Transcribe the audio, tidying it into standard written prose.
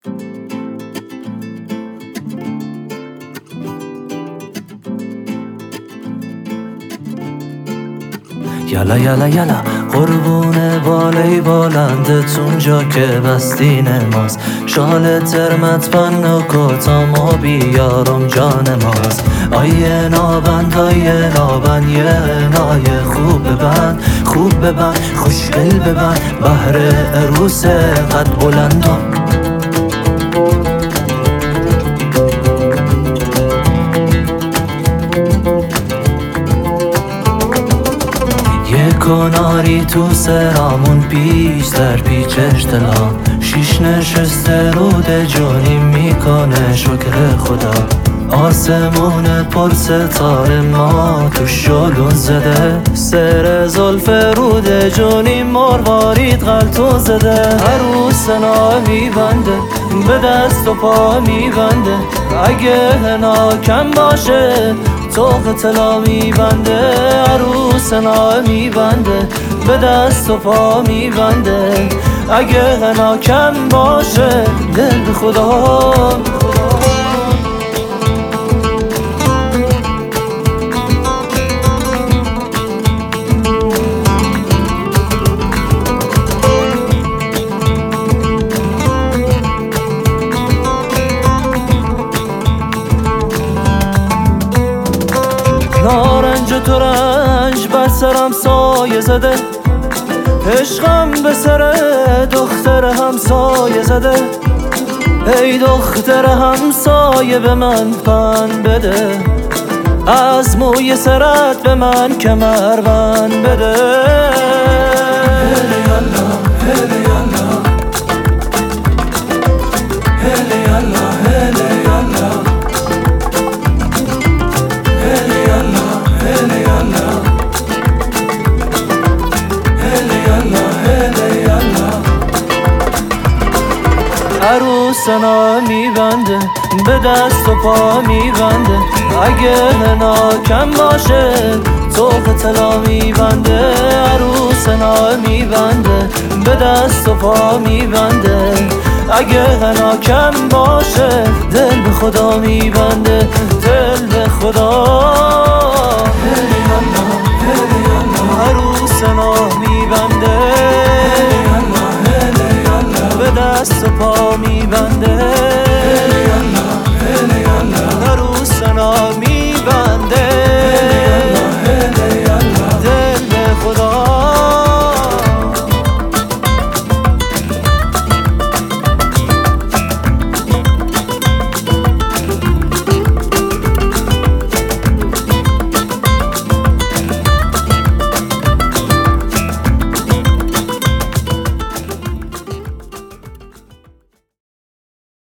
یلا یلا یلا قربون بالای بلندتون جا که بستین ماست، شال ترمت بند و کتام و بیارم جان ماست. آیه نابند آیه نابند یه نای خوب ببند، خوب ببند خوشگل ببند، بهر عروس قد بلندم. کناری تو سرامون پیش در پیچش دلم، شیش نشسته رود جونی میکنه شکر خدا. آسمون پر ستاره ما تو شلون زده، سر زلف رود جونی مروارید غلطون زده. عروس نا میبنده به دست و پا میبنده، اگه هنا کم باشه توق طلا میبنده. عروس نا میبنده به دست و پا میبنده، اگه غنا کم باشه دل به خدا. نارنج و ترنج بر سرم سایه زده، عشقم به سر دختر همسایه زده. ای دختر همسایه به من پند بده، از موی سرت به من کمربند بده. هله یالا هله یالا هله یالا هله یالا هله یالا هله یالا هله یالا هله یالا. عروس نا میبنده به دست و پا میبنده، اگه هنا کم باشه توق طلا میبنده. عروس نا میبنده به دست و پا میبنده، اگه غنا کم باشه دل به خدا میبنده، دل به خدا. هله یالا هله یالا عروس نا میبنده به دست و پا میبنده.